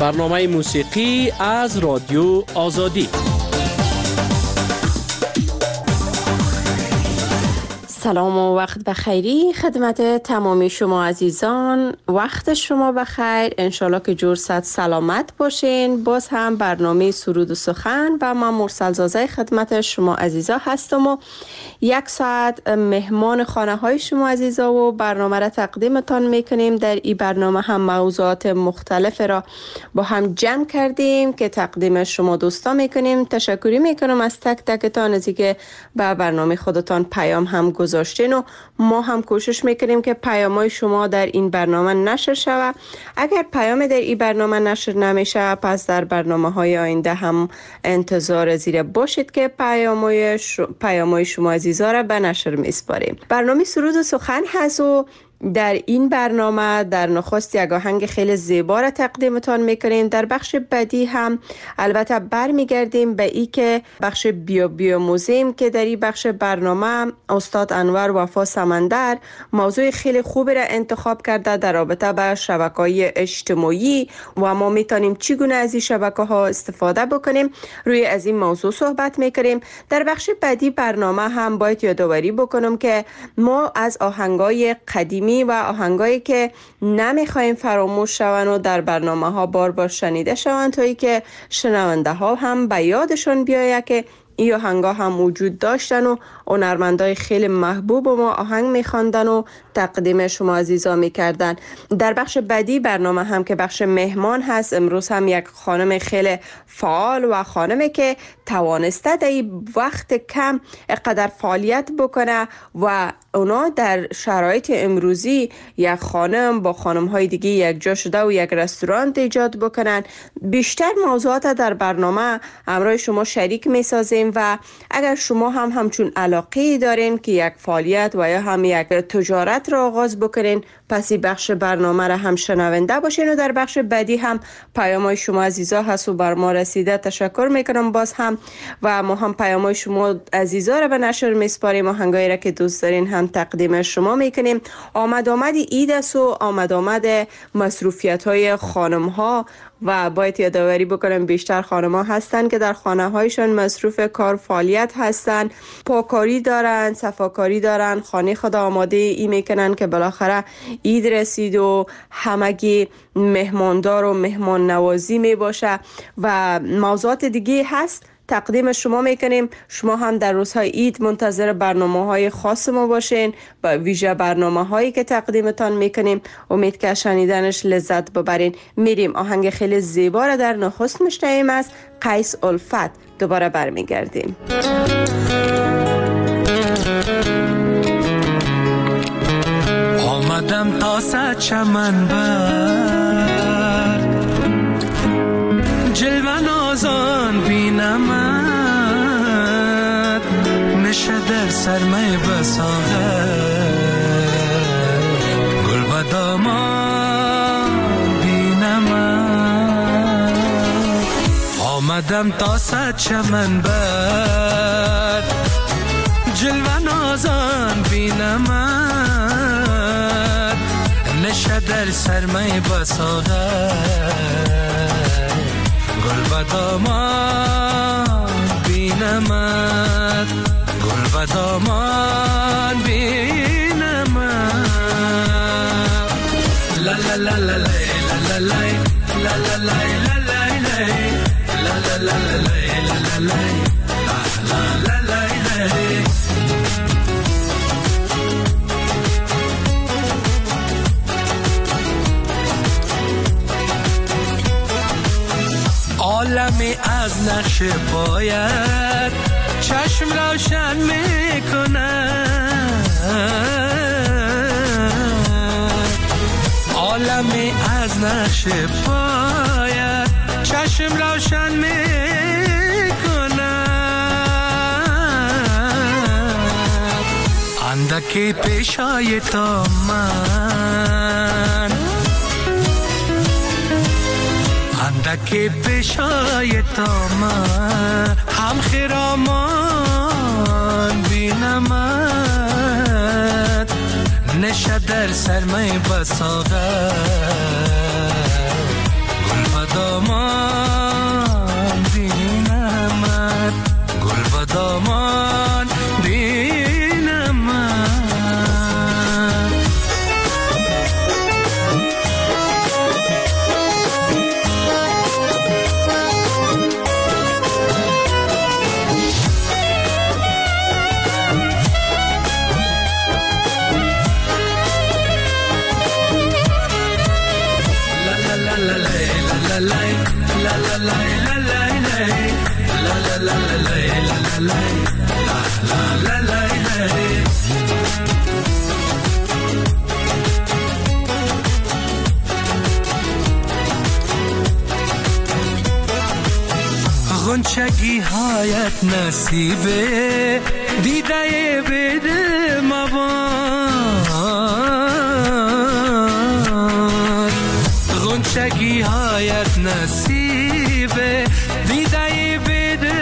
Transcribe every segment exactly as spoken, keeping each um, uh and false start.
برنامه موسیقی از رادیو آزادی. سلام و وقت بخیری خدمت تمامی شما عزیزان. وقت شما بخیر، انشالله که جور صد سلامت باشین. باز هم برنامه سرود و سخن و من مرسل زازه خدمت شما عزیزا هستم و یک ساعت مهمان خانه های شما عزیزا و برنامه را تقدیمتان میکنیم. در این برنامه هم موضوعات مختلف را با هم جمع کردیم که تقدیم شما دوستا میکنیم. تشکری میکنم از تک تکتان از اینکه به برنامه خودتان پیام هم گذاشتین و ما هم کوشش میکنیم که پیامای شما در این برنامه نشر شود. اگر پیام در این برنامه نشر نمیشه پس در برنامه های آینده هم انتظار زیر باشید که پیامای ش... پیامای شما عزیزا را به نشر میسپاریم. برنامه سرود و سخن هست و در این برنامه در نخست یک آهنگ خیلی زیبا را تقدیمتان میکنیم. در بخش بعدی هم البته برمیگردیم به ای که بخش بیو بیو موزیم که در این بخش برنامه استاد انور وفا سمندر موضوع خیلی خوبی را انتخاب کرده در رابطه با شبکه‌های اجتماعی و ما میتونیم چگونه از این شبکه ها استفاده بکنیم. روی از این موضوع صحبت میکنیم. در بخش بعدی برنامه هم باید یادآوری بکنم که ما از آهنگای قدیمی و آهنگایی که نمیخوایم فراموش شون و در برنامه ها بار بار شنیده شون تا ای که شنونده ها هم به یادشون بیاید که این آهنگا هم وجود داشتن و هنرمندای خیلی محبوب و ما آهنگ میخواندن و تقدیم شما عزیزا میکردن. در بخش بعدی برنامه هم که بخش مهمان هست، امروز هم یک خانم خیلی فعال و خانمی که توانسته در این وقت کم اقدر فعالیت بکنه و اونا در شرایط امروزی یک خانم با خانم های دیگه یک جا شده و یک رستوران ایجاد بکنن. بیشتر موضوعات در برنامه همراه شما شریک میسازیم و اگر شما هم همچون علاقه دارین که یک فعالیت و یا هم یک تجارت را آغاز بکنین پس این بخش برنامه را هم شنونده باشین و در بخش بعدی هم پیامای شما عزیزا هست و بر ما رسیده. تشکر میکنم باز هم و ما هم پیامای شما عزیزا را به نشر میسپاریم. آهنگایی را که دوست دارین هم تقدیم شما میکنیم. آمد آمد عید است و آمد آمد مصروفیت های خانم ها و باید یادآوری بکنم بیشتر خانم ها هستن که در خانه هایشان مصروف کار فعالیت هستن، پاکاری دارن، صفاکاری دارن، خانه خود آماده ای میکنن که بالاخره عید رسید و همگی مهماندار و مهمان نوازی می باشه و موضوعات دیگه هست تقدیم شما میکنیم. شما هم در روزهای عید منتظر برنامه های خاص ما باشین با ویژه برنامه هایی که تقدیمتان میکنیم. امید که شنیدنش لذت ببرین. میریم آهنگ خیلی زیبا را در نخست میشنویم از قیس الفت. دوباره برمیگردیم. آمدم تا صد چمن بر جلوه نازان بینمت نشه در سرمه بساغر گل بدامان بینمت. آمدم تا صد چمن بر جلوه نازان بینمت نشه در سرمه بساغر گل بدامان بینمت گل بدامان بینمت. لا لا لا لا لا لا لا لا لا لا لا لا لا عالمی از نقش پایت چشم روشن میکند عالمی از نقش پایت چشم روشن میکند اندکی پیشای تا من اندکی پیشای تا من هم خیرامان بینمت نشه در سرمه بساغر گل بدام غنچگی هایت نصیبه دیده بده مباد غنچگی هایت نصیبه دیده بده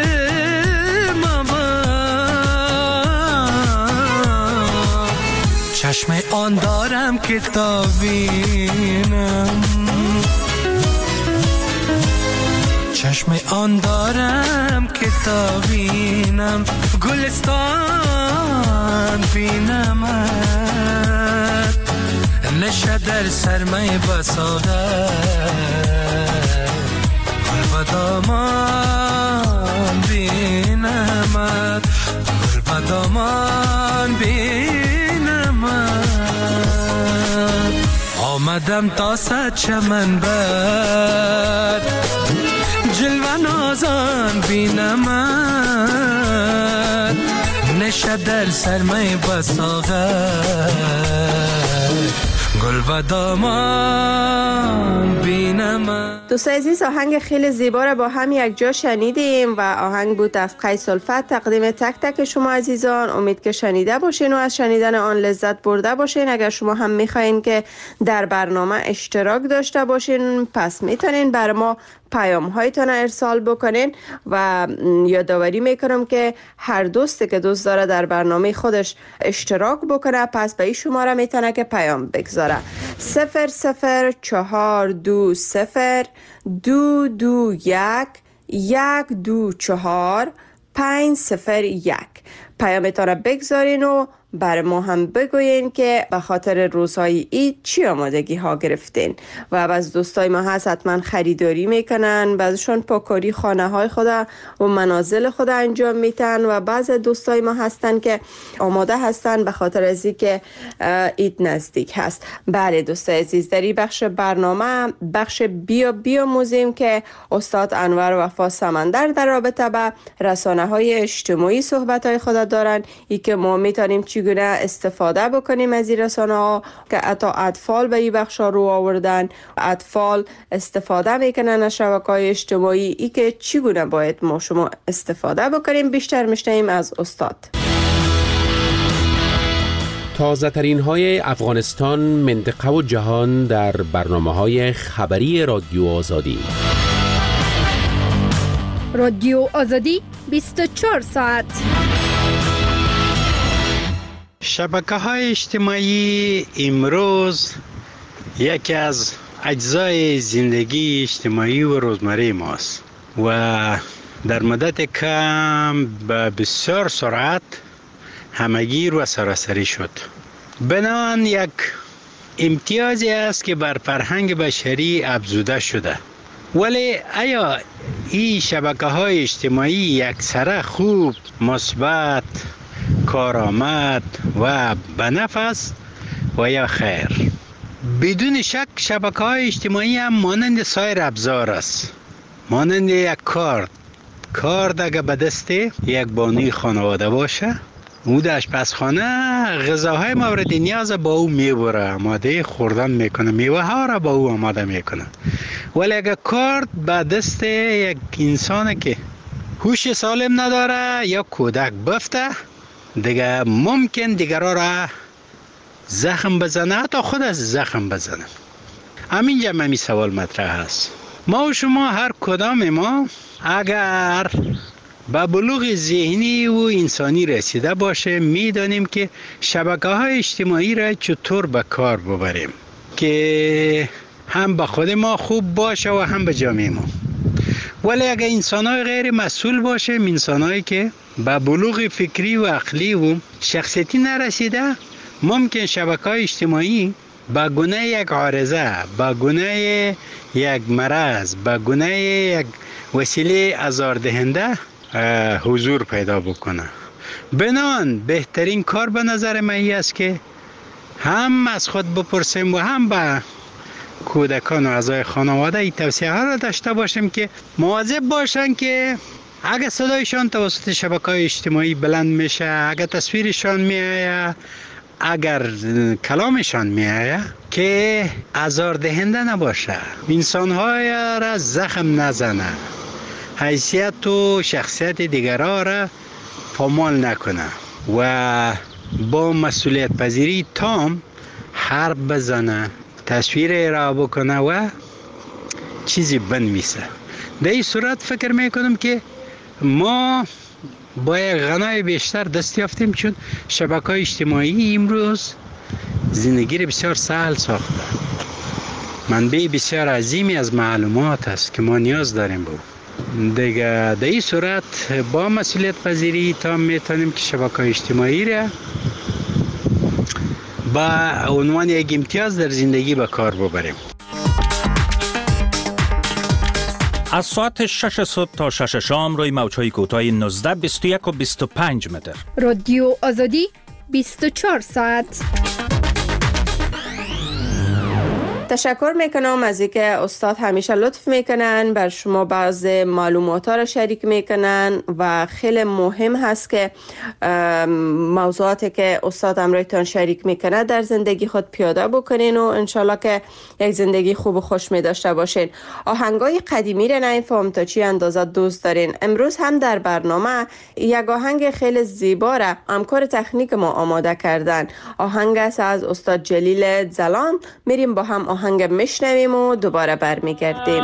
مباد چشم آن دارم که تا بینم چشم آن دارم که تا بینم گلستان بینمت نشه در سرمه بساده گل و دامان بینمت گل و دامان بینمت آمدم تا صد چمن بر جلوه نازان بینمت نشه در سرمه بساغر گل و دامان بینمت. دوستان عزیز، آهنگ خیلی زیبا را با هم یک جا شنیدیم و آهنگ بود از قیس الفت تقدیم تک تک شما عزیزان. امید که شنیده باشین و از شنیدن آن لذت برده باشین. اگر شما هم میخواین که در برنامه اشتراک داشته باشین پس میتونین بر ما پیام هایتان ارسال بکنین و یادآوری میکنم که هر دوستی که دوست داره در برنامه خودش اشتراک بکنه پس به این شماره میتونه که پیام بگذاره صفر صفر چهار دو صفر دو دو یک یک دو چهار پنج صفر یک. پیامتان بگذارین و بر ما هم بگوین که به خاطر روزهای عید چی آمادگی ها گرفتین. و از دوستای ما هست حتما خریداری میکنن، بعضشون پاکاری خانه های خود و منازل خود انجام میتن و بعض دوستای ما هستن که آماده هستن به خاطر از اینکه عید نزدیک هست. بله دوستای عزیز، در این بخش برنامه بخش بیا بیا موزیم که استاد انور وفا سمندر در رابطه با رسانه های اجتماعی صحبت های خود دارن، ای که ما میتونیم چگونه استفاده بکنیم از این رسانه ها که حتی اطفال به این بخش ها رو آوردن. اطفال استفاده میکنن از شبکه‌های اجتماعی، ای که چگونه باید ما شما استفاده بکنیم. بیشتر میشنویم از استاد. تازه ترین های افغانستان، منطقه و جهان در برنامه های خبری رادیو آزادی. رادیو آزادی بیست و چهار ساعت. شبکه‌های اجتماعی امروز یکی از اجزای زندگی اجتماعی و روزمره ماست و در مدت کم به بسیار سرعت همگیر و سراسری شد. بنابراین یک امتیازی است که بر فرهنگ بشری افزوده شده. ولی آیا این شبکه‌های اجتماعی یکسره خوب، مثبت، کارآمد و بنفع است و یا خیر؟ بدون شک شبکه‌های اجتماعی هم مانند سایر ابزار است، مانند یک کارد. کارد اگر به دست یک بانوی خانواده باشه، او در آشپزخانه غذاهای مورد نیاز با او میبره، آماده خوردن میکنه، میوه ها را با او آماده میکنه. ولی اگر کارد به دست یک انسان که هوش سالم نداره یا کودک بفته، دیگه ممکن دیگران را زخم بزنه، حتی خود از زخم بزنه. همینجا من می سوال مطرح هست. ما و شما هر کدام ما اگر به بلوغ ذهنی و انسانی رسیده باشه، میدانیم که شبکه‌های اجتماعی را چطور به کار ببریم که هم به خود ما خوب باشه و هم به جامعه ما. ولی اگر انسان‌های غیر مسئول باشه، انسان‌هایی که به بلوغ فکری و عقلی و شخصیتی نرسیده، ممکن شبکه‌های اجتماعی به گونه یک عارضه، به گونه یک مرض، به گونه یک وسیله آزاردهنده حضور پیدا بکنه. بنان بهترین کار به نظر من است که هم از خود بپرسیم و هم به کودکان و اعضای خانواده این توصیه ها را داشته باشیم که مواظب باشن که اگه صدایشان توسط شبکه‌های اجتماعی بلند میشه، اگه تصویرشان میآید، اگر کلامشان میآید که آزاردهنده نباشه، انسان‌های را زخم نزنه، حیثیت و شخصیت دیگرها را پامال نکنه و با مسئولیت پذیری تام حرف بزنه، تصویر را بکنه و چیزی بنویسه. در این صورت فکر میکنم که ما با یک غنای بیشتر دست یافتیم، چون شبکه‌های اجتماعی امروز زندگی را بسیار سهل ساخته. منبع بسیار عظیمی از معلومات است که ما نیاز داریم بود. دیگه در این صورت با مسئولیت پذیری تا میتونیم که شبکه‌های اجتماعی را با عنوان یک امتیاز در زندگی به کار ببریم. از ساعت شش صبح تا شش شام روی موج‌های کوتاه نوزده، بیست و یک و بیست و پنج متر. رادیو آزادی بیست و چهار ساعت. تشکر میکنم از اینکه استاد همیشه لطف میکنن بر شما بعض معلومات ها را شریک میکنن و خیلی مهم هست که موضوعاتی که استاد همراهتان شریک میکنه در زندگی خود پیاده بکنین و انشالله که یک زندگی خوب و خوش می داشته باشین. آهنگای قدیمی را نمیفهم تا چی اندازه دوست دارین. امروز هم در برنامه یک آهنگ خیلی زیبا را همکار تکنیک ما آماده کردن. آهنگ است از استاد جلیل زلان. میریم با هم آهنگ میشنویم و دوباره برمیگردیم.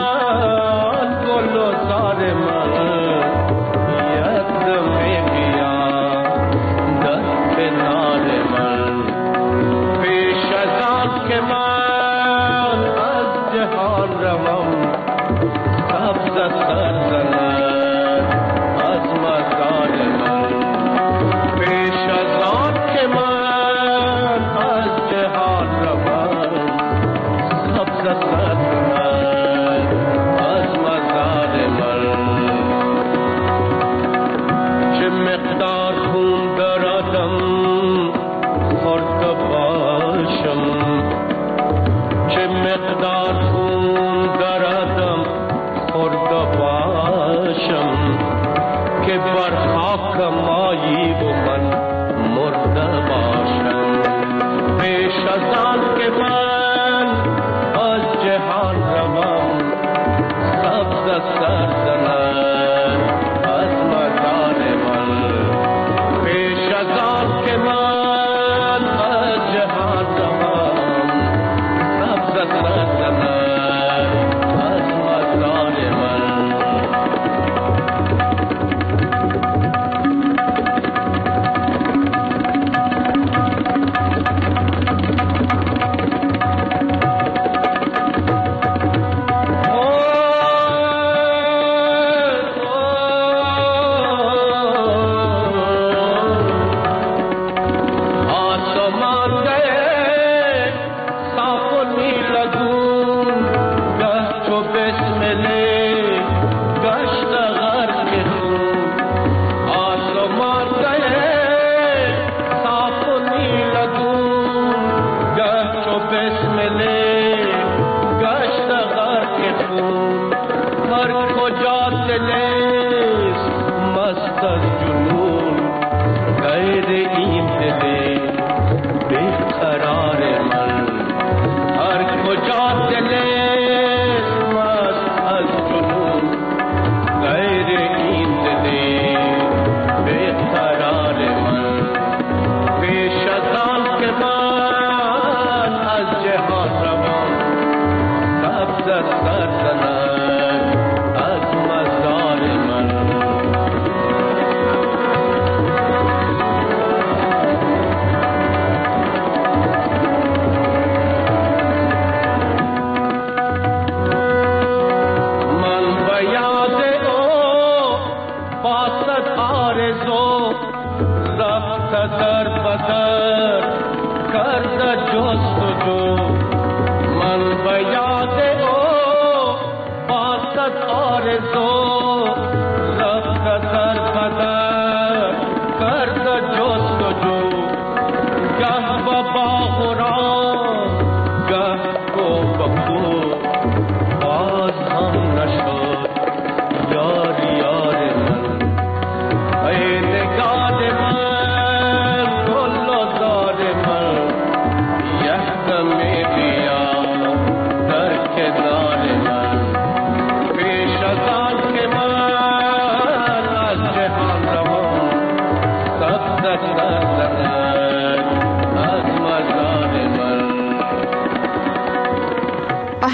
یار یار من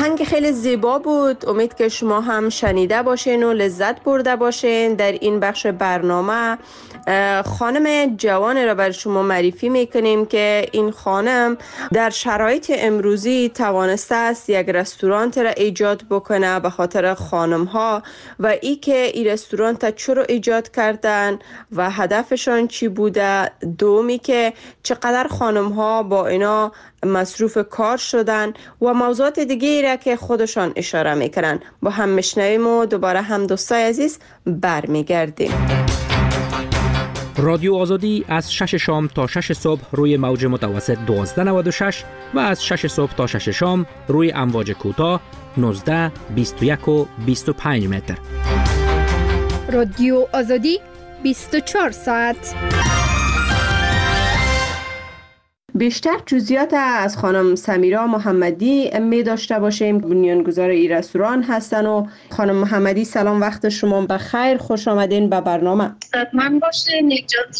آهنگ خیلی زیبا بود. امید که شما هم شنیده باشین و لذت برده باشین. در این بخش برنامه خانم جوان را بر شما معرفی میکنیم که این خانم در شرایط امروزی توانسته است یک رستوران را ایجاد بکنه به خاطر خانم ها و ای که این رستوران تا چرا ایجاد کردن و هدفشان چی بوده. دومی که چقدر خانم ها با اینا مصروف کار شدن و موضوعات دیگه را که خودشان اشاره میکنن. با هم میشنویم و دوباره هم دوستای عزیز برمیگردیم. رادیو آزادی از شش شام تا شش صبح روی موج متوسط دوازده نود و شش و از شش صبح تا شش شام روی امواج کوتاه نوزده بیست و یک و بیست و پنج متر. رادیو آزادی بیست و چهار ساعت. بیشتر جزئیات از خانم سمیرا محمدی می داشته باشیم. بنیانگذار این رستوران هستن. و خانم محمدی سلام، وقت شما بخیر، خوش آمدین به برنامه. صدمن باشین.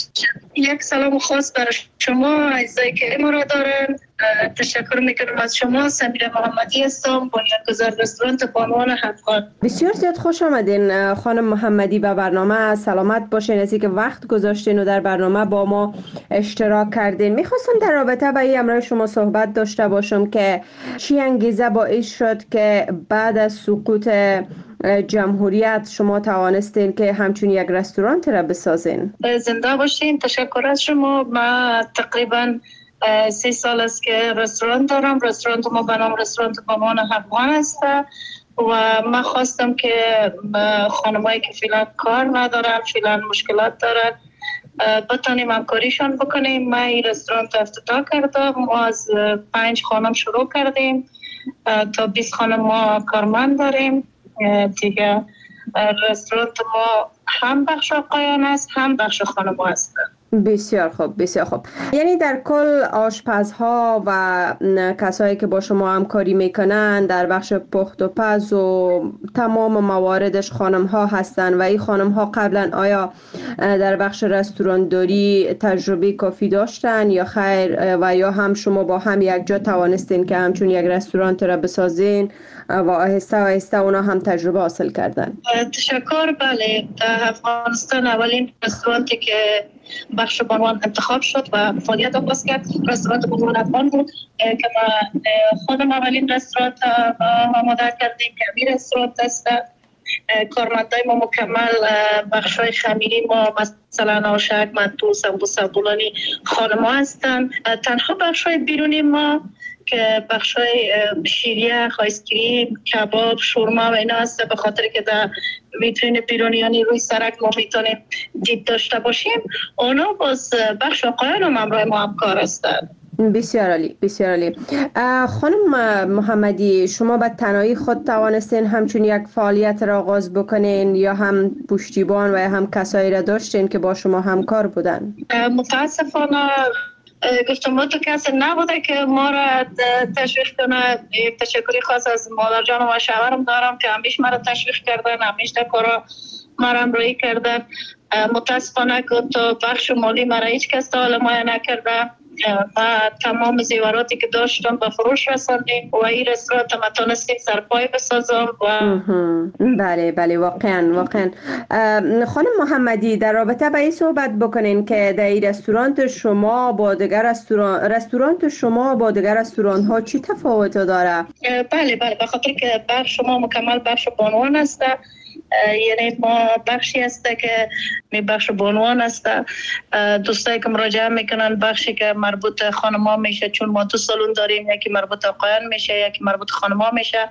یک سلام خاص برای شما عزیزایی که ما را دارن. تشکر میکنم از شما. سمیرا محمدی هستم، بنیانگذار رستوران بانوان افغان. بسیار زیاد خوش آمدین خانم محمدی به برنامه. سلامت باشین از اینکه وقت گذاشتین و در برنامه با ما اشتراک کردین. میخواستم در رابطه با این امروز شما صحبت داشته باشم که چی انگیزه باعث شد که بعد از سقوط جمهوریت شما توانستین که همچون یک رستوران را بسازین؟ زنده باشین. تشکر از شما. ما تقریبا سی سال است که رستوران دارم. رستوران ما به نام رستوران بانوان افغان است و من خواستم که خانمایی که فعلا کار ندارن، فعلا مشکلات دارن، بتانیم همکاریشان بکنیم. ما این رستوران افتتاح کردم. ما از پنج خانم شروع کردیم تا بیست خانم ما کارمند داریم دیگه. رستوران ما هم بخش آقایان است هم بخش خانم ها است. بسیار خوب، بسیار خوب. یعنی در کل آشپزها و کسایی که با شما همکاری میکنن در بخش پخت و پز و تمام مواردش خانم ها هستن و این خانم ها قبلا آیا در بخش رستوران داری تجربه کافی داشتن یا خیر و یا هم شما با هم یک جا توانستین که همچون یک رستوران را بسازین و آهسته آهسته اونا هم تجربه حاصل کردن؟ تشکر. بله، در افغانستان اولین رستورانتی که بخش بانوان انتخاب شد و فعالیت آغاز کرد رستوران بانوان افغان بود که ما خودم اولین رستوران آماده کردیم که همین رستوران است. کارمندای ما مکمل بخشای خمیری ما مثلا آشک، منتو، سمبوسه، بولانی خانم ها هستن. تنها بخشای بیرونی ما که بخشای شیریخ، آیسکریم، کباب، شورما و اینا هست به خاطر که در ویترین بیرونی یعنی روی سرک ما میتونیم دید داشته باشیم. اونا باز بخش آقایان هم همراه ما همکار هستن. بسیار عالی، بسیار عالی. خانم محمدی شما به تنهایی خود توانستین همچون یک فعالیت را آغاز بکنین یا هم پشتیبان و هم کسایی را داشتین که با شما همکار بودن؟ متاسفانه گفتم تو کسی نبوده که ما را تشویق کنه. یک تشکری خاص از مادر جان و شوهرم دارم که همیشه ما را تشویق کردن، همیشه کارا ما را همراهی کردن. متاسفانه که تو بخش مالی ما را هیچ کس تا حالا مایه نکرده و تمام زیوراتی که داشتم به فروش رساندیم و این رستوران ما تونستیم سرپای بسازم و بله بله واقعا واقعا. خانم محمدی در رابطه با این صحبت بکنین که در این رستوران شما با دیگر رستوران رستوران شما با دیگر رستوران ها چی تفاوت داره؟ بله بله به خاطر که بخش شما مکمل بخش بانوان است. یعنی ما بخشی هسته که می بخش بانوان است. دوستایی که مراجعه میکنن بخشی که مربوط خانما میشه، چون ما دو سالن داریم، یکی مربوط آقایان میشه یکی مربوط خانما میشه.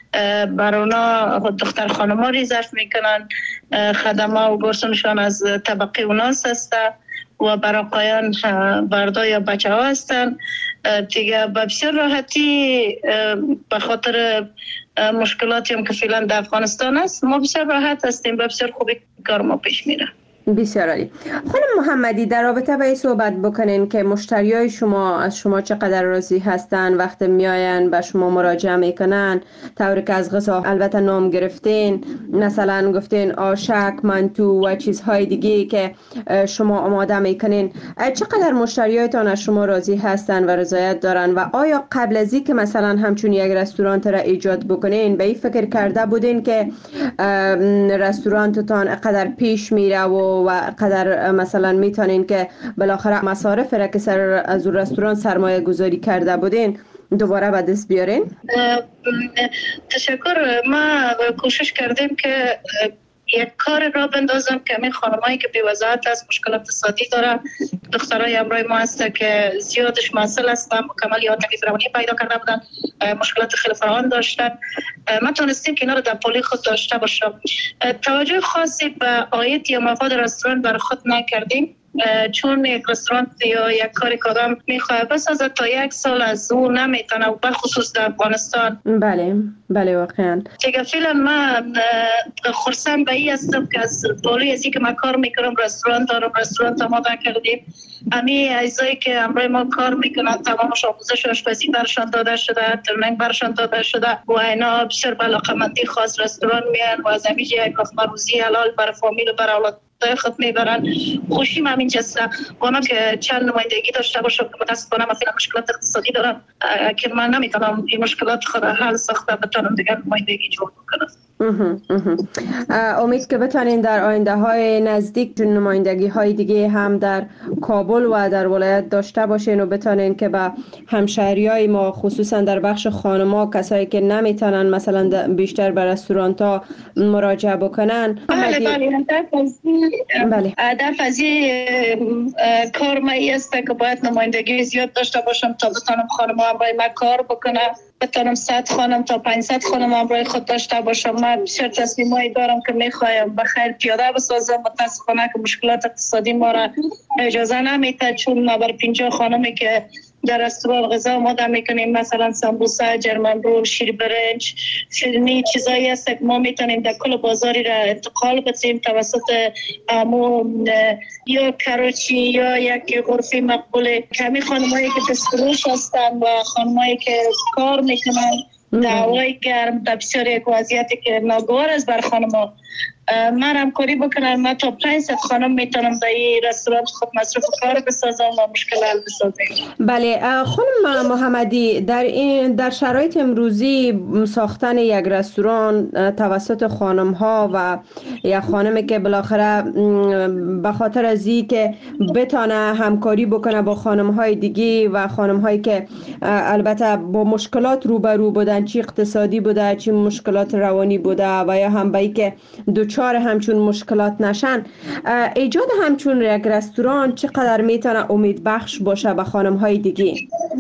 بر اونا دختر خانما ریزرو میکنن، خدمه و گرسنشان از طبقه اوناست است و بر آقایان بردا یا بچه ها هستن دیگه. بسیار راحتی به خاطر مشکلاتی هم که فعلا در افغانستان است ما بسیار راحت هستیم، بسیار خوبی کار ما پیش میره. بسیار عالی. خانم محمدی، در رابطه با این صحبت بکنین که مشتریای شما از شما چقدر راضی هستن وقتی میاین به شما مراجعه میکنن، طوری که از غذا البته نام گرفتین، مثلا گفتین آشک، منتو و چیزهای دیگه که شما آماده میکنین، چقدر مشتریایتان از شما راضی هستن و رضایت دارن؟ و آیا قبل از اینکه مثلا همچون یک رستوران را ایجاد بکنین به این فکر کرده بودین که رستورانتتان قدر پیش میره و و قدر مثلا میتونین که بالاخره مصارف را که سر از رستوران سرمایه گذاری کرده بودین دوباره به دست بیارین؟ تشکر. ما کوشش کردیم که یک کار را بندازم که همین خانمایی که بی‌وضاحت از مشکل اقتصادی دارن، دخترای همراه ما هست که زیادش مسئله هستن، مکمل یا تکلیف روانی پیدا کرده بودن، مشکلات خیلی فراوان داشتن، ما تونستیم که اینا رو در پولی خود داشته باشم. توجه خاصی به عاید یا مفاد رستوران بر خود نکردیم، چون یک رستوران یا یک کاری که آدم میخواه بسازه تا یک سال از او نمیتونه، و بخصوص در افغانستان. بله بله واقعا دیگه فعلا من خرسند به این هستم که از بالای از این که من کار میکنم رستوران دارم، رستوران آماده کردیم، امی اجزایی که همراه ما کار میکنن تمامش آموزش آشپزی برشان داده شده، ترنینگ برشان داده شده و اینا بسیار به علاقمندی خاص رستوران میان و از همیشه یک لقمه روزی حلال برای فامیل و برای اولاد خود میبرن. خوشیم همین جسته و من که چند نمایندگی داشته باشم که متاسفانه من فعلا مشکلات اقتصادی دارم که من نمیتونم این مشکلات خود حل ساخته بتونم دیگر نمایندگی جور بکنم. امید که بتانین در آینده های نزدیک نمایندگی های دیگه هم در کابل و در ولایت داشته باشین و بتانین که به همشهری های ما خصوصا در بخش خانما، کسایی که نمیتونن مثلا بیشتر به رستورانت ها مراجعه بکنن. بله بله بله هدف از این کار ما است که باید نمایندگی زیاد داشته باشم تا بتانم خانما هم برای من کار بکنه، بتانم صد خانم تا پانصد خانم هم برای خود داشته باشم. من بسیار تصمیمایی دارم که میخوایم بخیر پیاده بسازم، متاسفانه که مشکلات اقتصادی ما را اجازه نمیده، چون ما بر پنجاه خانمی که در رستوران غذا آماده میکنیم، مثلا سمبوسه، جرمن رول، شیر برنج، فرنی، چیزایی هست که ما میتونیم در کل بازاری را انتقال بدیم توسط امو یا کراچی یا یک غرفه مقبول. کمی خانمایی که دستفروش هستن و خانمایی که کار میکنن در هوای گرم در بسیار یک وضعیتی که ناگوار است بر خانما، من همکاری بکنم، من تا پانصد خانم میتونم در این رستوران خود مصرف کار بسازم و مشکل حل بسازم. بله خانم محمدی، در این در شرایط امروزی ساختن یک رستوران توسط خانم ها و یک خانمی که بالاخره به خاطر از این که بتانه همکاری بکنه با خانم های دیگه و خانم هایی که البته با مشکلات روبرو بودن، چی اقتصادی بوده چی مشکلات روانی بوده و یا هم بایی که دوچار همچون مشکلات نشن، ایجاد همچون یک رستوران چقدر میتونه امید بخش باشه به خانم های دیگه؟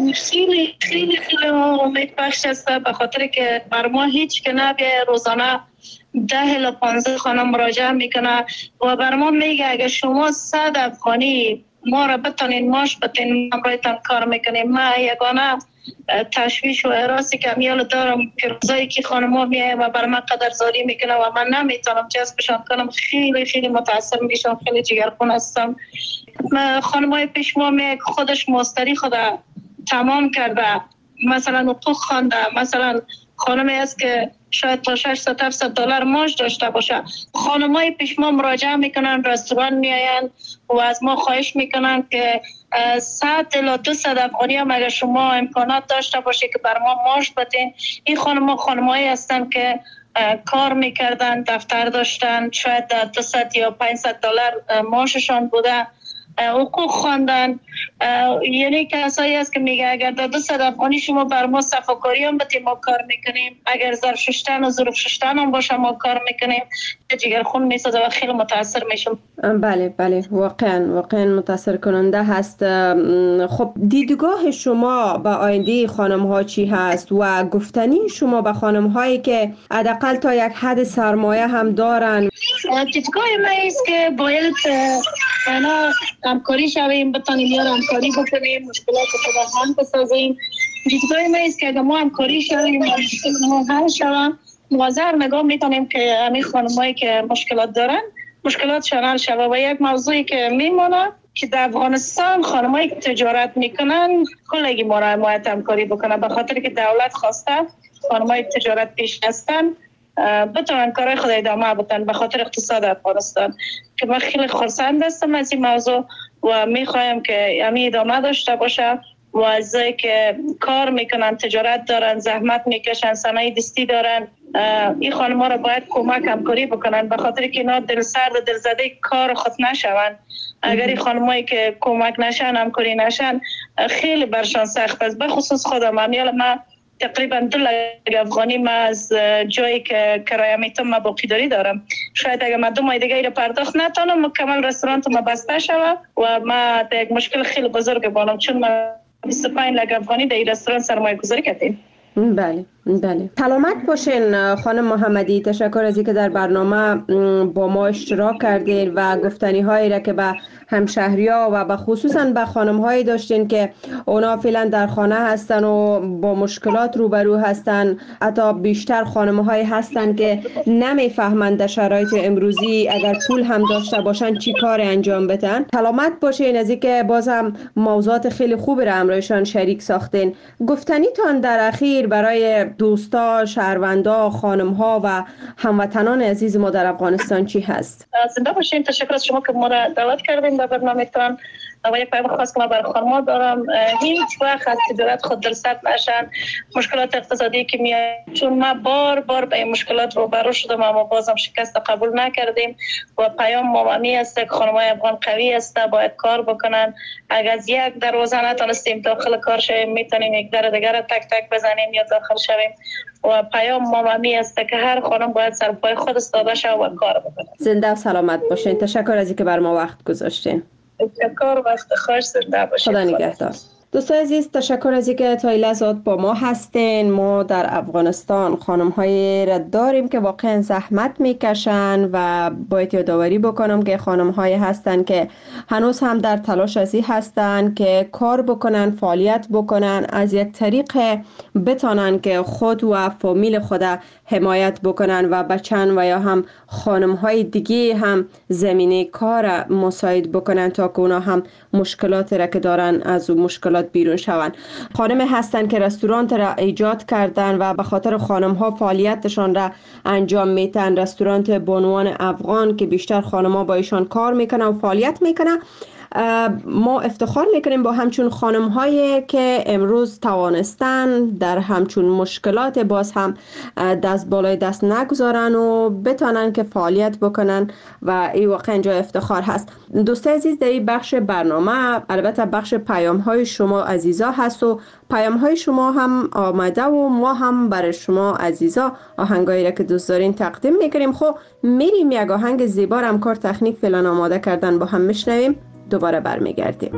خیلی خیلی خیلی امید بخش است، به خاطر که بر ما هیچ که نبیه روزانه ده الی پانزده خانم مراجعه میکنه و بر ما میگه اگر شما صد افغانی ما را بتانین ماش بتین ما برایتان کار میکنیم. ما یگانه تشویش و اراسی که میال دارم که روزایی که خانم‌ها میایه و بر من قدرزاری میکنه و من نمیتونم جذبشان کنم، خیلی خیلی متاثر میشم، خیلی جگرخون هستم. خانم‌های پیش ما میگه خودش مستری خود تمام کرده، مثلا حقوق خوانده، مثلا خانمی است که شاید تا ششصد هفتصد دلار معاش داشته باشه. خانمای پیش ما مراجعه میکنن، رستوران میاین و از ما خواهش میکنن که صد الی دویست افغانی هم اگر شما امکانات داشته باشه که بر ما معاش بدین. این خانم‌ها خانمایی هستن که کار میکردن، دفتر داشتن، شاید دویست یا پانصد دلار معاششان بوده، حقوق خواندن. یعنی کسایی است که میگه اگر در دویست افغانی شما بر ما صفاکاری هم بدیم ما کار میکنیم، اگر ظرف شستن و ظروف شستن هم باشه ما کار میکنیم. جگر خون میسازه و خیلی متاثر میشم. بله بله واقعا واقعا متاثر کننده هست. خب دیدگاه شما به آینده خانم ها چی هست و گفتنی شما به خانم هایی که حداقل تا یک حد سرمایه هم دارن؟ دیدگاه من است که باید اینا همکاری شویم، بتانیم یار همکاری بکنیم، مشکلات خود هم بسازیم. دیدگاه من است که اگر ما همکاری شویم ما حل شویم، موازر نگاه میتونیم که همین خانمایی که مشکلات دارن مشکلاتشان حل شود. و یک موضوعی که میمونه که در افغانستان خانمایی که تجارت میکنن کلگی ما را حمایت همکاری بکنن، به خاطر که دولت خواسته خانمایی تجارت پیش هستن بتونن کارهای خود ادامه بدن به خاطر اقتصاد افغانستان. که من خیلی خرسند هستم از این موضوع و میخوایم که همین ادامه داشته باشه و از که کار میکنن، تجارت دارن، زحمت میکشن، صنایع دستی دارن، این خانم‌ها را باید کمک همکاری بکنن به خاطر که اینا دل سرد و دلزده کار خود نشون. اگر این خانمایی که کمک نشن، همکاری نشن، خیلی برشان سخت است. به خصوص خودم من من تقریبا دو لگ افغانی ما از جایی که کرایه میتونم ما باقی داری دارم. شاید اگر من دو ماه دیگه رو پرداخت نتونم مکمل رستوران ما بسته شود و ما در یک مشکل خیلی بزرگ بانم، چون ما بیست و پنج لگ افغانی در این رستوران سرمایه گذاری کردیم. بله بله. سلامت باشین خانم محمدی. تشکر از اینکه در برنامه با ما اشتراک کردین و گفتنی هایی را که به همشهریا و به خصوصا به خانم هایی داشتین که اونا فعلا در خانه هستن و با مشکلات روبرو هستن. حتی بیشتر خانم هایی هستن که نمیفهمند در شرایط امروزی اگر پول هم داشته باشن چی کار انجام بدن. سلامت باشین از اینکه باز هم موضوعات خیلی خوب را همراهشان شریک ساختین. گفتنی تان در اخیر برای دوستا، شهروندا، خانم‌ها و هموطنان عزیز ما در افغانستان چی هست؟ زنده باشین. تشکر از شما که ما را دعوت کردین به برنامه‌تان. و یک پیام خاص که من برای خانم‌ها دارم، هیچ وقت از تجارت خود دلسرد نشن. مشکلات اقتصادی که میاد، چون ما بار بار به این مشکلات روبرو شدم اما بازم شکست قبول نکردیم و پیام مامی است که خانم‌های افغان قوی است، باید کار بکنن. اگر از یک دروازه نتونستیم داخل کار شویم، میتونیم یک در دیگر تک تک بزنیم یا داخل شویم. و پیام مامی است که هر خانم باید سر پای خود ایستاده شه و کار بکنه. زنده و سلامت باشین. تشکر از اینکه بر ما وقت گذاشتین. تشکر، وقت خوش. زنده باشین. خدا نگهدار. دوستان عزیز، تشکر از اینکه تا این لحظات با ما هستین. ما در افغانستان خانم هایی را داریم که واقعا زحمت میکشن و باید یادآوری بکنم که خانم هایی هستن که هنوز هم در تلاش ازی هستن که کار بکنن، فعالیت بکنن، از یک طریق بتانن که خود و فامیل خود حمایت بکنن و بچن و یا هم خانم های دیگه هم زمینه کار مساعد بکنن تا که اونا هم مشکلات را که دارن از اون مشکلات بیرون شوند. خانم هستن که رستوران را ایجاد کردن و به خاطر خانم ها فعالیتشان را انجام میتن. رستوران بانوان افغان که بیشتر خانم ها با ایشان کار میکنن و فعالیت میکنن. ما افتخار میکنیم با همچون خانم هایی که امروز توانستن در همچون مشکلات باز هم دست بالای دست نگذارن و بتانن که فعالیت بکنن و این واقعا جای افتخار هست. دوستان عزیز، در این بخش برنامه البته بخش پیام های شما عزیزا هست و پیام های شما هم آمده و ما هم برای شما عزیزا آهنگایی را که دوست دارین تقدیم میکنیم. خب میریم یک آهنگ زیبا هم کار تکنیک فعلا آماده کردن با هم میشنویم، دوباره برمیگردیم.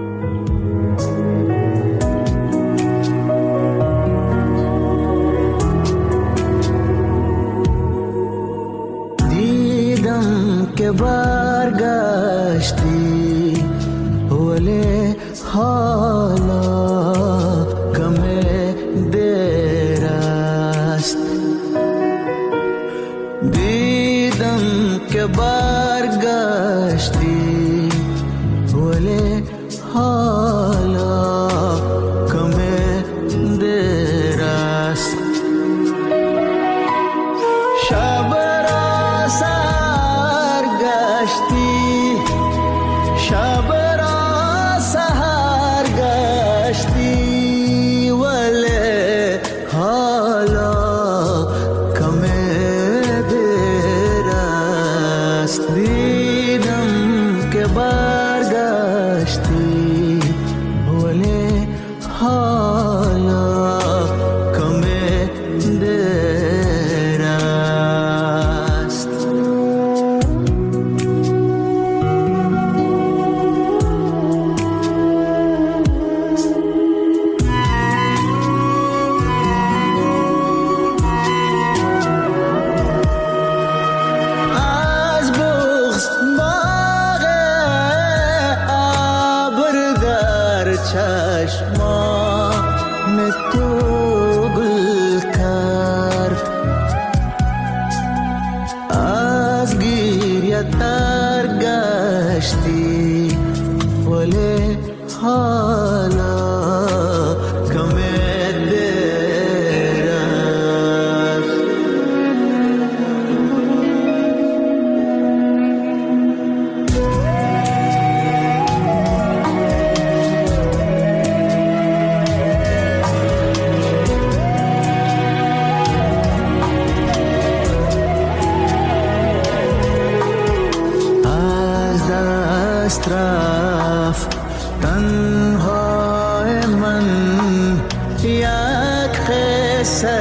دیدم که برگشتی ولی حالا کم دیر است. دیدم که برگشتی ولی حالا کم دیر است. شب را سحر گشتی، شب را سحر گشتی ولی حالا کم دیر است. دیدم که برگشتی ولی حالا کم دیر است. از بغض باغ ابر در چشمان تو گل کرد. از گریه حالا کم دیر است. از دست رفت تنهای من یک قصه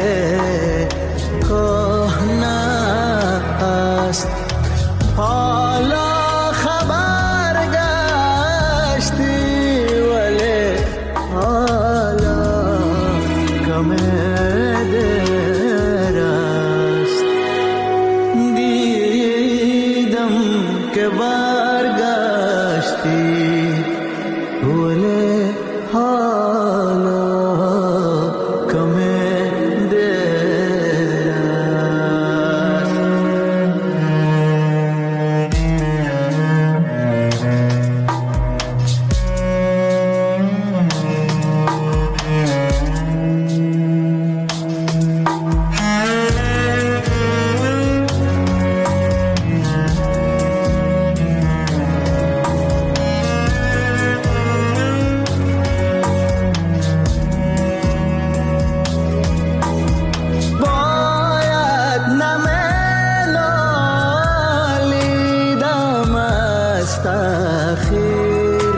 کهنه است. حالا خبر گشتی ولی حالا کم دیر است. دیدم که برگشتی ولی حالا کم دیر است. باید نمی‌نالیدم از تأخیر.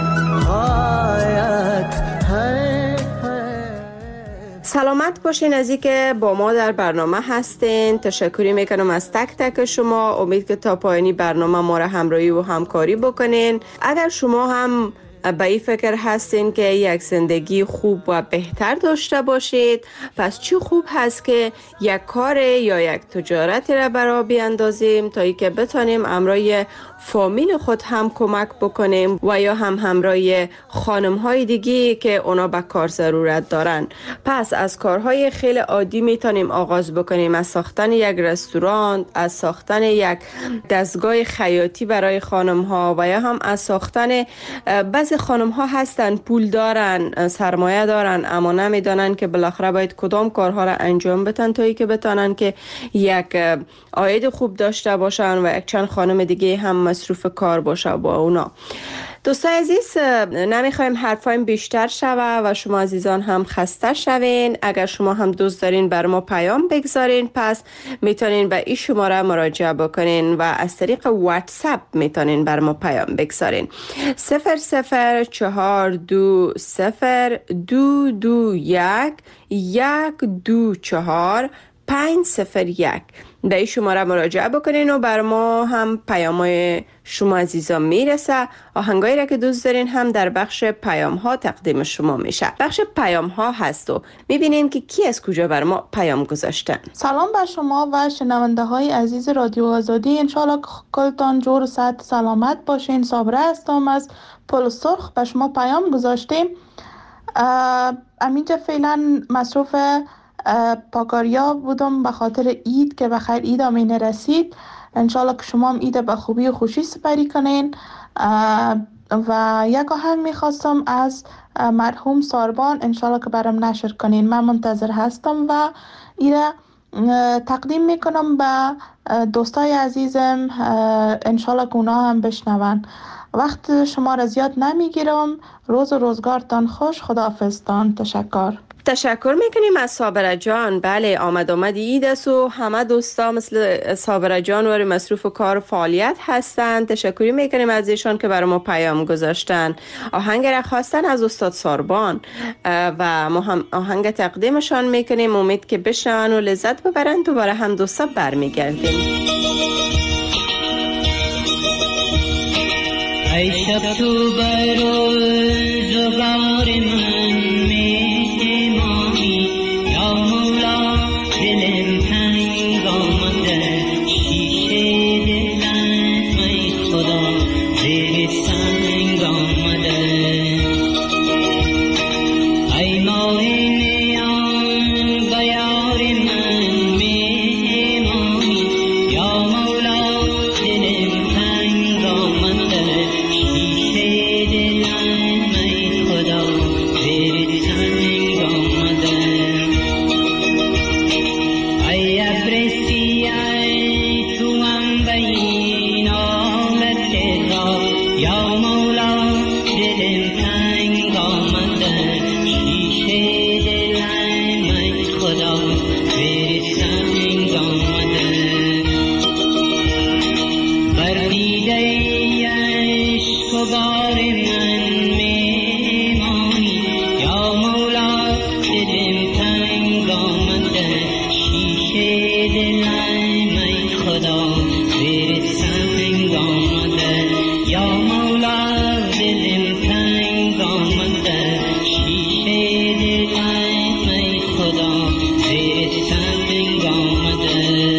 باید هی هی سلامت باشین از اینکه با ما در برنامه هستین. تشکری میکنم از تک تک شما. امید که تا پایانی برنامه ما را همراهی و همکاری بکنین. اگر شما هم به این فکر هستین که یک زندگی خوب و بهتر داشته باشید، پس چی خوب هست که یک کار یا یک تجارتی را برای بیاندازیم تا ای که بتانیم همراه فامیل خود هم کمک بکنیم و یا هم همراه خانم های دیگی که اونا به کار ضرورت دارن. پس از کارهای خیلی عادی میتونیم آغاز بکنیم، از ساختن یک رستوران، از ساختن یک دستگاه خیاطی برای خانم ها و یا هم از ساختن بعضی خانم ها هستن پول دارن، سرمایه دارن، اما نمیدانن که بالاخره باید کدام کارها را انجام بدن تا ای که بتانن که یک عاید خوب داشته باشن و یک چند خانم دیگه هم مصروف کار باشه با اونا. دوستای عزیز، نمیخوایم حرفایم بیشتر شوه و شما عزیزان هم خسته شوین. اگر شما هم دوست دارین بر ما پیام بگذارین، پس میتونین به این شماره مراجعه بکنین و از طریق واتساپ میتونین بر ما پیام بگذارین. صفر صفر چهار دو صفر دو دو یک یک دو چهار پنج صفر یک. به این شماره مراجعه بکنین و بر ما هم پیام‌های شما عزیزان میرسه. آهنگایی را که دوست دارین هم در بخش پیام ها تقدیم شما میشه. بخش پیام ها هست و میبینین که کی از کجا بر ما پیام گذاشتن. سلام بر شما و شنونده های عزیز رادیو آزادی. انشالله کلتان جور و صحت سلامت باشین. صابره هستم از پل سرخ، به شما پیام گذاشتیم. امینجا فعلا مصروف پاکاریا بودم به خاطر عید که بخیر عید آمین رسید. انشالله که شما هم عید به خوبی و خوشی سپری کنین. و یک آهنگ میخواستم از مرحوم ساربان، انشالله که برام نشر کنین. من منتظر هستم و ایره تقدیم میکنم به دوستای عزیزم، انشالله که اونا هم بشنون. وقت شما را زیاد نمیگیرم. روز و روزگارتان خوش. خداحافظتان. تشکر. تشکر میکنیم از صابره جان. بله، آمد آمد عید است و همه دوستا مثل صابره جان و مصروف کار و فعالیت هستند. تشکر میکنیم از ایشان که برای ما پیام گذاشتن. آهنگ را خواستن از استاد ساربان و ما هم آهنگ تقدیمشان میکنیم. امید که بشنون و لذت ببرند. دوباره هم دوستا برمیگردیم. ای شب تو بر روزگار من میمانی، یا مولا دلم تنگ آمده، شیشه دلت ای خدا زیر سنگ آمده. ای ماه نیان به یار من میمانی، یا مولا دلم تنگ آمده، شیشه دلت بار من میمانی یا مولا دلم تنگ آمده شیشه دلم ای خدا زیر سنگ آمده یا مولا دلم تنگ آمده شیشه دلم ای خدا زیر سنگ آمده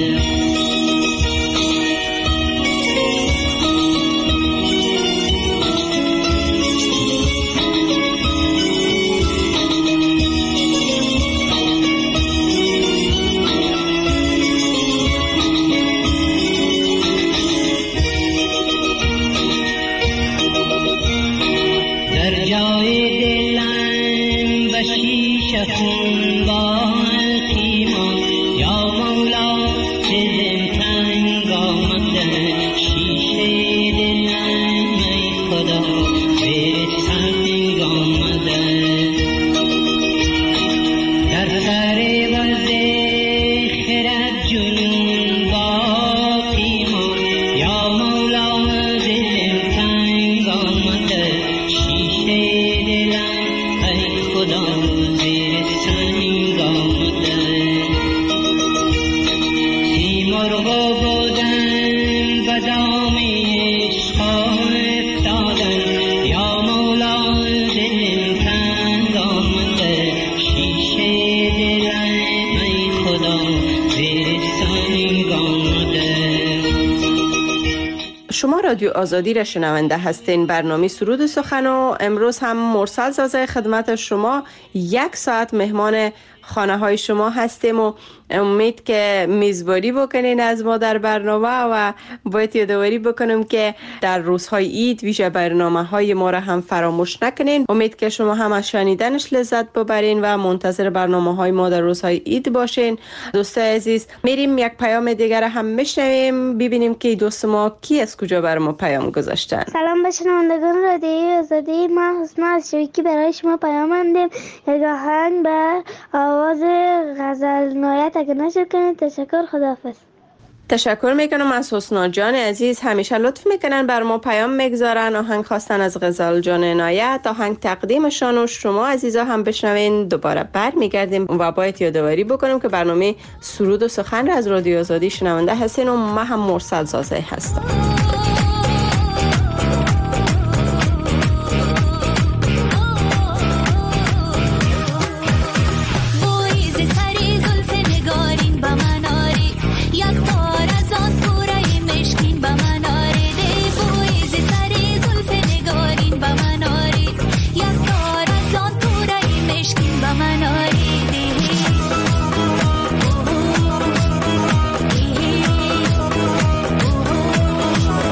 خون باقی ما یا مولا دلم تنگ آمده شیشه دلم ای خدا زیر سنگ آمده در سر وز خرد جنون باقی ما یا مولا دلم تنگ آمده شیشه دلم ای خدا زیر سنگ آمده سیمرغ بودن به دام عشق افتادن یا مولا دلم تنگ آمده شیشه دلم ای خدا زیر سنگ آمده. شما رادیو آزادی را شنونده هستین. برنامه سرود و سخن و امروز هم مرسل زازه خدمت شما یک ساعت مهمان خانه های شما هستیم و امید که میزبانی بکنین از ما در برنامه و باید یادآوری بکنم که در روزهای عید ویژه برنامه های ما را هم فراموش نکنین. امید که شما هم از شنیدنش لذت ببرین و منتظر برنامه های ما در روزهای عید باشین. دوستای عزیز میریم یک پیام دیگر هم میشنویم ببینیم که دوست ما کی از کجا بر ما پیام گذاشتن. سلام به شنوندگان رادیو آزادی، من حسنا از شویکی برای شما پیام آوردم. یک آهنگ به آواز غزل نایت اگه نشد کنید. تشکر، خداحافظ. تشکر میکنم از حسنا جان عزیز، همیشه لطف میکنن بر ما پیام میگذارن. آهنگ خواستن از غزل جان عنایت، آهنگ تقدیمشان و شما عزیزا هم بشنوین. دوباره بر میگردیم و باید یادآوری بکنم که برنامه سرود و سخن را از رادیو آزادی شنونده هستین و من هم مرسل زازه هستم. Oh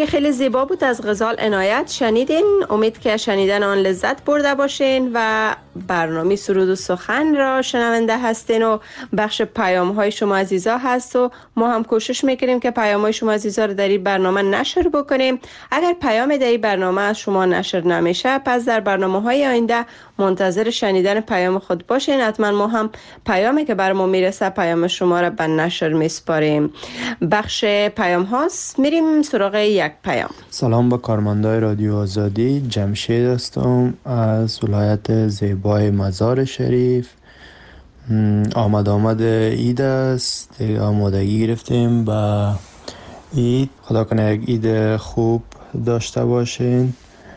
خیلی زیبا بود از غزال عنایت شنیدین. امید که شنیدن آن لذت برده باشین و برنامه سرود و سخن را شنونده هستین و بخش پیام های شما عزیزا هست و ما هم کوشش میکنیم که پیام های شما عزیزا رو در این برنامه نشر بکنیم. اگر پیام در این برنامه از شما نشر نمیشه پس در برنامه های آینده منتظر شنیدن پیام خود باشین. حتما ما هم پیامی که بر ما میرسه پیام شما را به نشر میسپاریم. بخش پیام هاست، میریم سراغ یک پیام. سلام با کارمندای رادیو آزادی، جمشید هستم از ولایت زیبای مزار شریف. آمد آمد عید است، دیگه آمادگی گرفتیم با عید. خدا کنه یک عید خوب داشته باشین.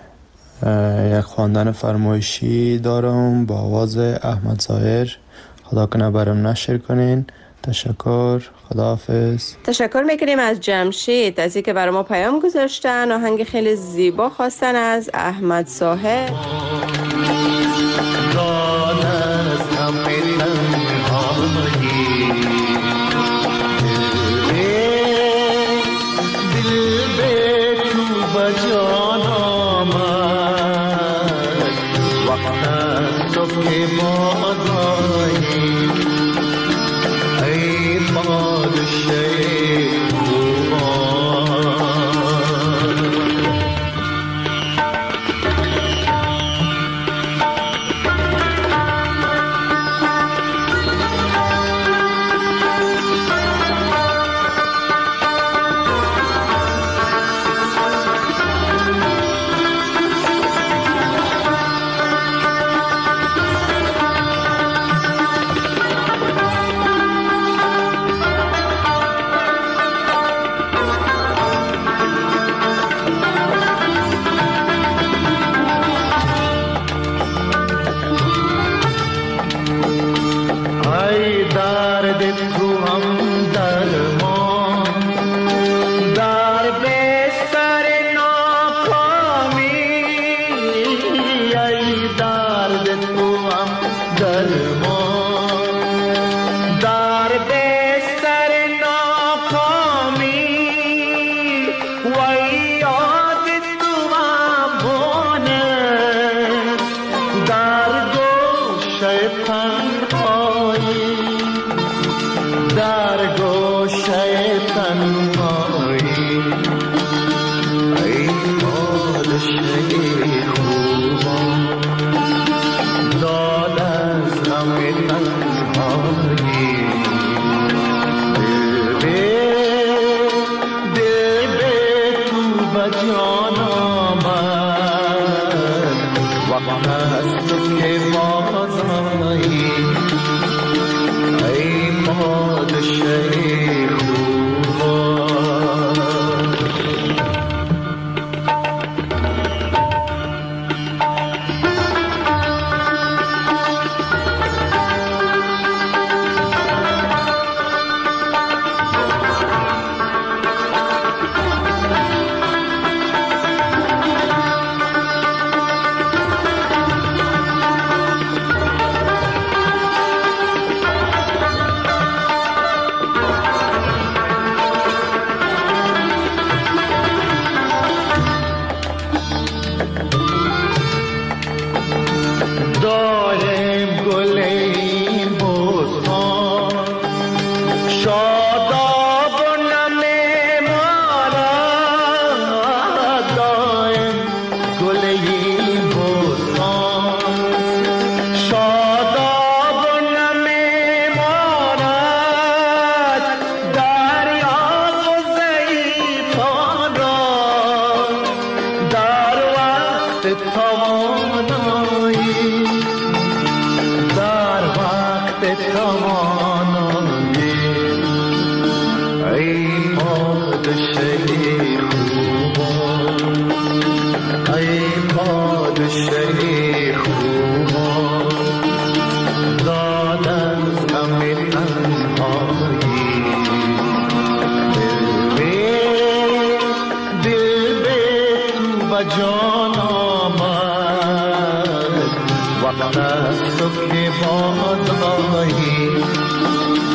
یک خواندن فرمایشی دارم با آواز احمد ظاهر، خدا کنه برام نشر کنین. تشکر، خداحافظ. تشکر میکنیم از جمشید از اینکه برای ما پیام گذاشتن. آهنگ خیلی زیبا خواستن از احمد ظاهر.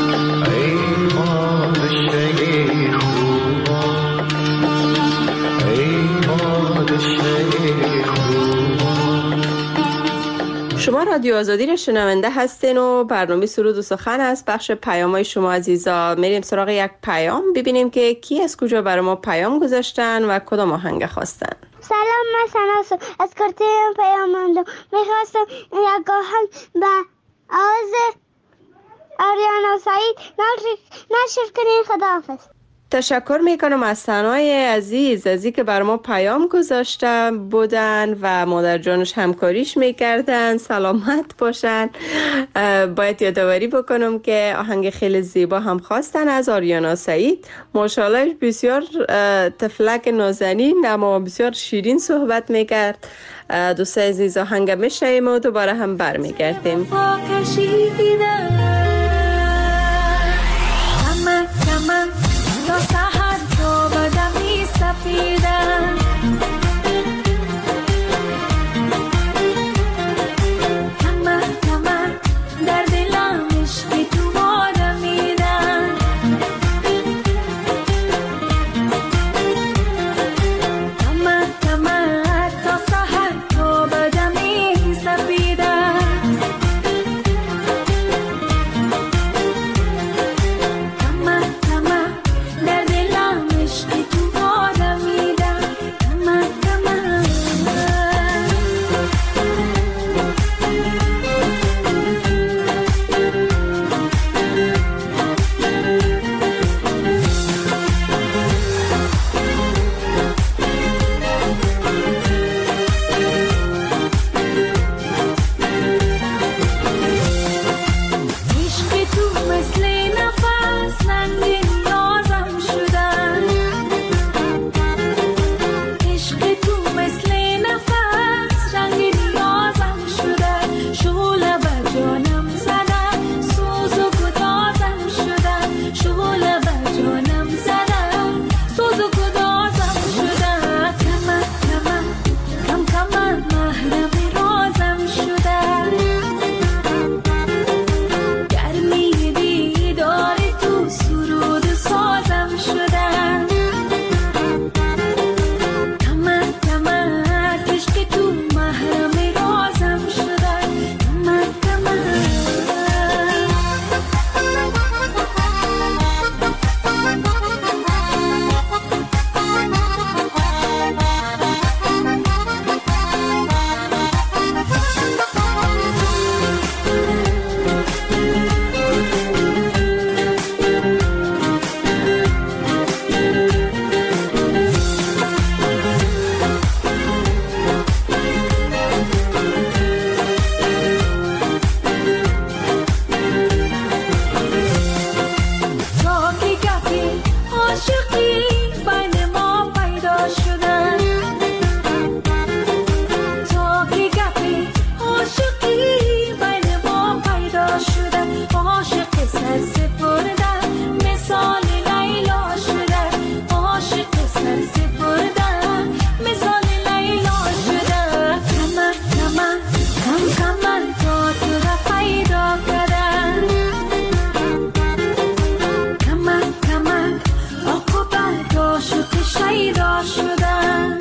ای شما رادیو آزادی را شنونده هستین و برنامه سرود و سخن است. بخش پیام‌های شما عزیزا. میریم سراغ یک پیام ببینیم که کی از کجا برای ما پیام گذاشتن و کدام آهنگ خواستن. سلام، من سناسو از کارتیم پیام ماندم. میخواستم یک آهنگ به آواز آریانا سعید نشر کنین. خداحافظ. تشکر میکنم از سنای عزیز ازی که بر ما پیام گذاشته بودن و مادر جانش همکاریش میکردن. سلامت باشن. باید یادآوری بکنم که آهنگ خیلی زیبا هم خواستن از آریانا سعید. ماشاءالله بسیار طفلک نازنین اما بسیار شیرین صحبت میکرد. دوستای عزیز آهنگ میشنویم و دوباره هم برمیگردیم. تا سحر تو بدمی سفیدم کمر کمر در دلم عشقی تو آرمیدم کمر کمر تا سحر تو بدمی سفیدم کمر کمر در دلم عشقی تو آرمیدم کمر کمر عشقی تو مثل نفس رنگ نیازم شدن عشقی تو مثل نفس رنگ نیازم شدن شعله بر جانم زدن سوز و گدازم شدن شعله بر جانم زدن سوز و گدازم شدن کمر کمر کم کمر محرم رازم شدن گرمی دیدار تو سرود سازم شدن کمر کمر عشق تو محرم رازم شدن کمر کمر تا که گپی عاشقی بین ما پیدا شدن تا که گپی عاشقی بین ما پیدا شدن عاشق سر سپردن مثال لیلا شدن عاشق سر سپردن مثال لیلا شدن کمر کمر کم کمر تا تو را پیدا کردن کمر کمر عاقبت عاشق شیدا شدن.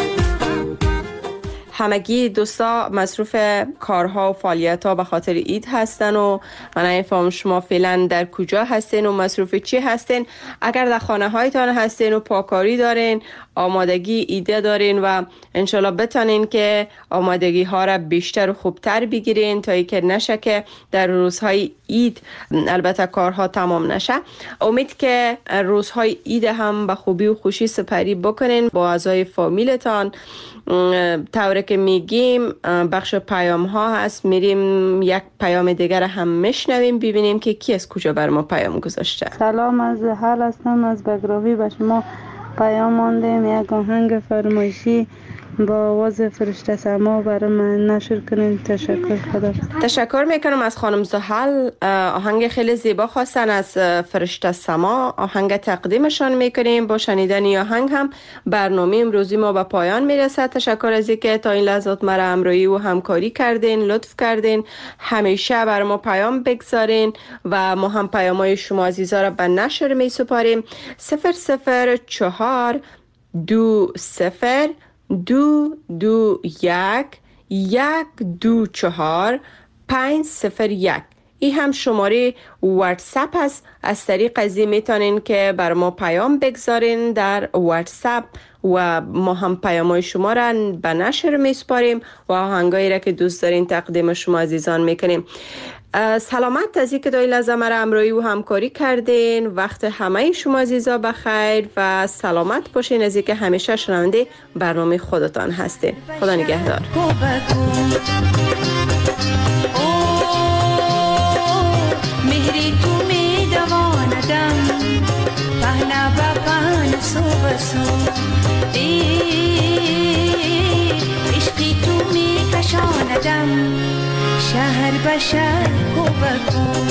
همگی دوستا مصروف کارها و فعالیت‌ها به خاطر عید هستن و من نمی‌فهمم شما فعلا در کجا هستین و مصروف چی هستین. اگر در خانه هایتان هستین و پاکاری دارین، آمادگی ایده دارین و انشالله بتانین که آمادگی ها را بیشتر و خوبتر بگیرین تا ای که نشه که در روزهای عید البته کارها تمام نشه. امید که روزهای عید هم به خوبی و خوشی سپری بکنین با اعضای فامیلتان. طوری که میگیم بخش پیام ها هست، میریم یک پیام دیگر هم میشنویم ببینیم که کی از کجا بر ما پیام گذاشته. سلام، از حال هستم از بگراوی به شما پیام ماندیم. یک آهنگ فرمایشی با آواز فرشته سما برای من نشر کنین. تشکر. خدا تشکر میکنم از خانم زحل. آهنگ خیلی زیبا خواستن از فرشته سما. آهنگ تقدیمشان میکنیم. با شنیدن این آهنگ هم برنامه امروزی ما به پایان میرسد. تشکر از اینکه تا این لحظات مرا همراهی و همکاری کردین، لطف کردین. همیشه برای ما پیام بگذارین و ما هم پیامای شما عزیزا را به نشر میسپاریم. صفر صفر چهار دو صفر دو دو یک یک دو چهار پنج صفر یک. این هم شماره واتساپ است. از طریق از این میتونین که بر ما پیام بگذارین در واتساپ و ما هم پیامای شما را به نشر میسپاریم و آهنگایی را که دوست دارین تقدیم شما عزیزان میکنیم. سلامت از اینکه دایی لحظه مرا همراهی و همکاری کردین. وقت همه شما عزیزا بخیر و سلامت باشین از اینکه همیشه شنونده برنامه خودتان هستین. خدا نگهدار. مهری تو می دواندم پهنا با پهن سو بسو عشقی تو می کشاندم شهر به شهر کو بکو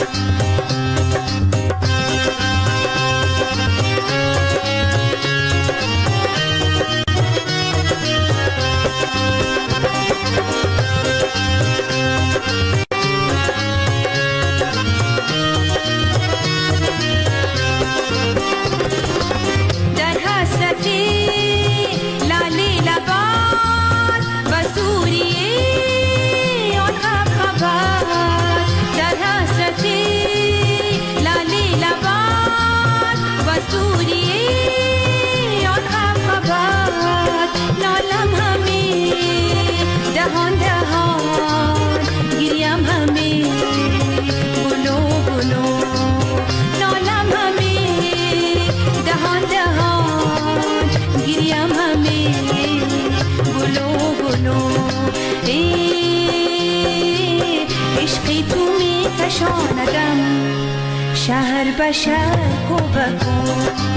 کشاندم شهر به شهر کو بکو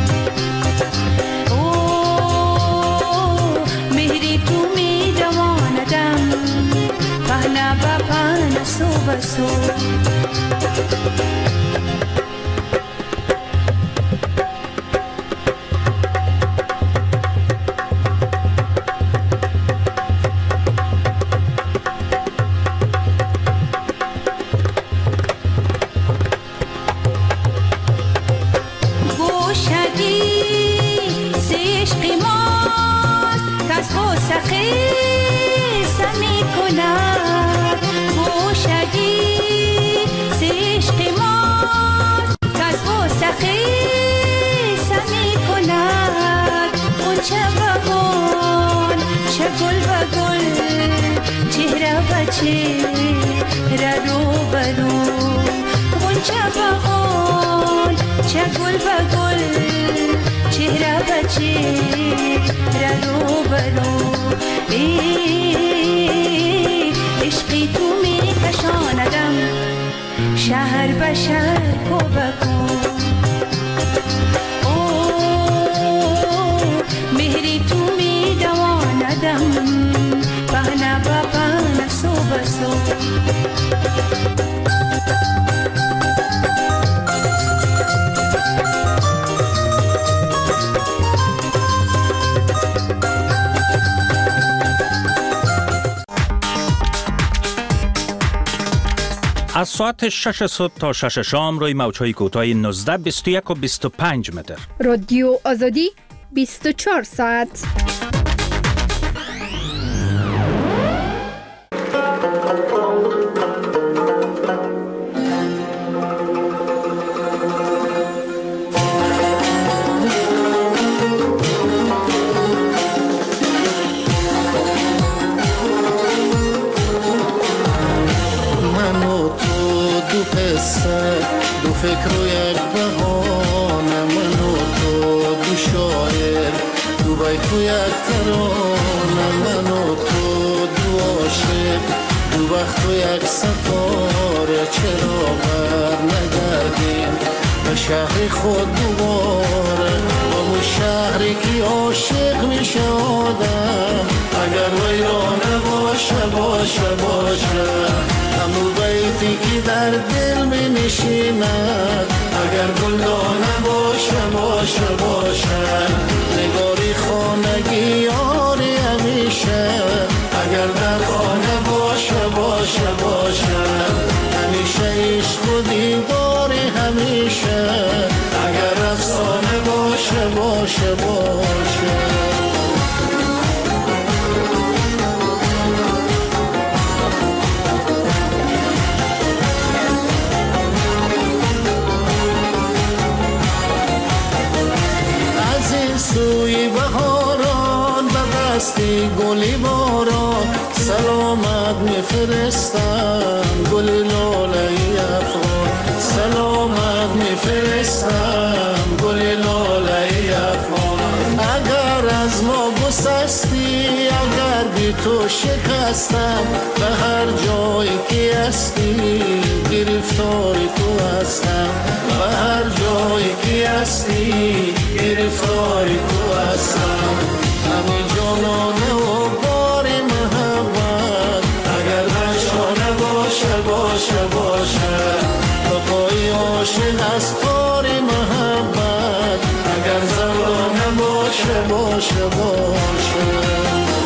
او مهری تو می دواندم پهنا با پهن سو بسو عشقی تو می کشاندم شهر به شهر کو بکو او مهری تو می دواندم پهنا با پهن سو بسو از ساعت شش صبح تا شش شام روی موج‌های کوتاه نوزده، بیست و یک و بیست و پنج متر. رادیو آزادی بیست و چهار ساعت. دو فکر و یک بهانه من و تو دو شاعر دو بیت و یک ترانه من و تو دو عاشق دو وقت و یک ستاره چرا بر نگردیم به شهر خود دوباره با اون شهری که عاشق میشه آدم اگر ویرانه باشه باشه باشه همون بیتی که در دل می نشیند اگر گلدانه باشه باشه باشه نگاری خانگی یاری همیشه اگر در خانه باشه باشه باشه همیشه عشق و دیداری همیشه اگر افسانه باشه باشه باشه گلی باران سلامت میفرستم گل لاله افغان سلامت میفرستم گل لاله افغان اگر از ما گسستی اگر بی تو شکستم به هر جایی که هستی گرفتار تو هستم به هر جایی که هستی گرفتار تو هستم همه جانانه و بار محبت اگر نشانه باشه باشه باشه بقای عاشق از کار محبت اگر زبانه باشه باشه باشه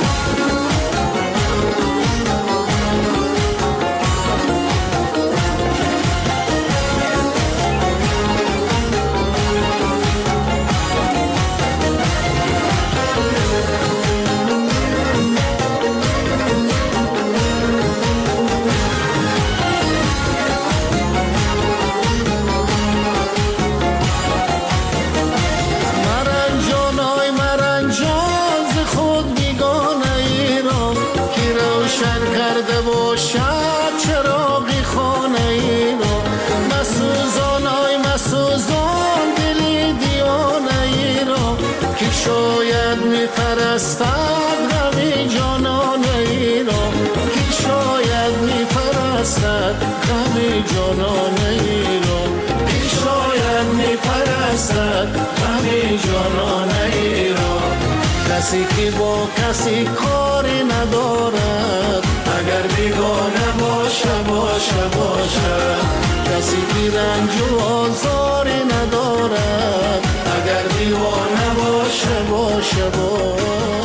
شاید میپرستد غم جانانه ای را که شاید میپرستد غم جانانه ای را که شاید میپرستد غم جانانه ای را کسی که با کسی کاری ندارد اگر بیگانه باشه باشه باشه کسی که رنج و آزاری ندارد اگر دیوانه باشه باشه باشه